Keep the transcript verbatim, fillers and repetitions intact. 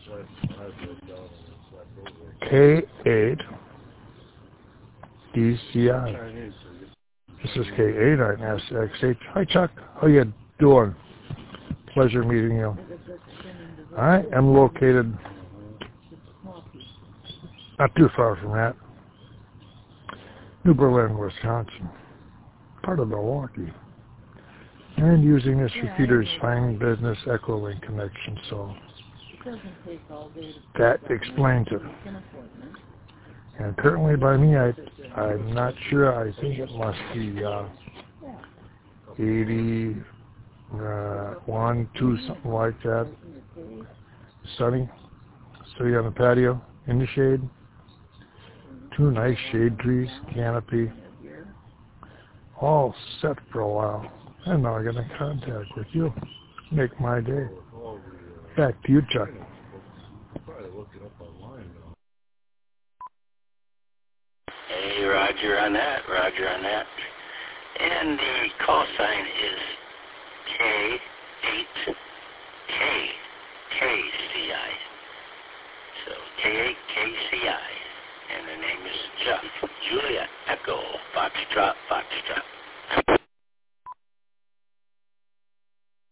K eight D C I. This is K eight on S X H. Hi, Chuck. How you doing? Pleasure meeting you. I am located not too far from that. New Berlin, Wisconsin. Part of Milwaukee. And using this repeater's fine business Echolink connection, so that explains it. And currently by me, I, I'm not sure, I think it must be uh, eighty-one, two, something like that. Sunny. Sitting on the patio, in the shade. Two nice shade trees, canopy. All set for a while. And now I get in contact with you. Make my day. Back to you, Chuck. Hey, Roger on that, Roger on that. And the call sign is K